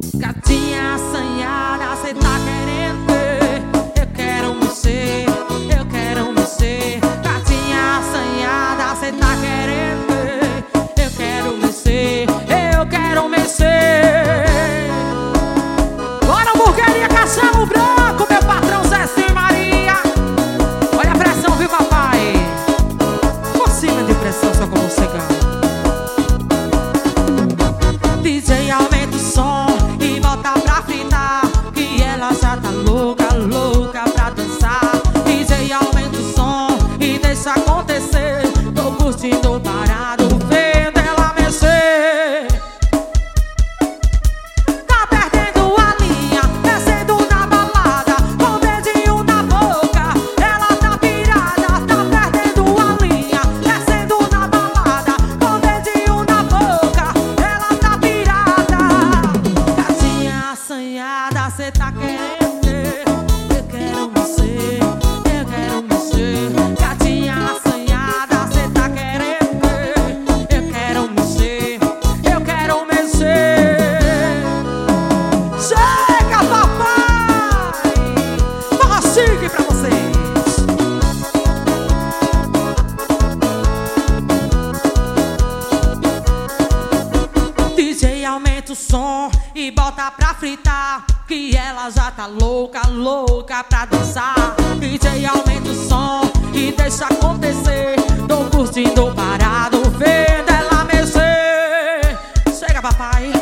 Gatinha assanhada, cê tá querendo ver? Eu quero mexer, eu quero mexer. Gatinha assanhada, cê tá querendo ver? Eu quero mexer, eu quero mexer. Bora, hamburgueria Castelo Branco, meu patrão Zé Maria. Olha a pressão, viu, papai? Por cima de pressão, só como cigano. DJ, aumenta o som e bota pra fritar, que ela já tá louca, louca pra dançar. DJ, aumenta o som e deixa acontecer. Tô curtindo parado, vendo ela mexer. Tá perdendo a linha, descendo na balada, com o dedinho na boca. Ela tá pirada, tá perdendo a linha, descendo na balada, com o dedinho na boca. Ela tá pirada. Gatinha assanhada, cê tá querendo ver? Eu quero mexer, eu quero mexer. Gatinha assanhada, cê tá querendo ver? Eu quero mexer, eu quero mexer. Chega, papai! Forró chique pra vocês. DJ, aumenta o som e bota pra fritar, que ela já tá louca, louca pra dançar. DJ, aumenta o som e deixa acontecer. Tô curtindo parado, vendo ela mexer. Chega, papai!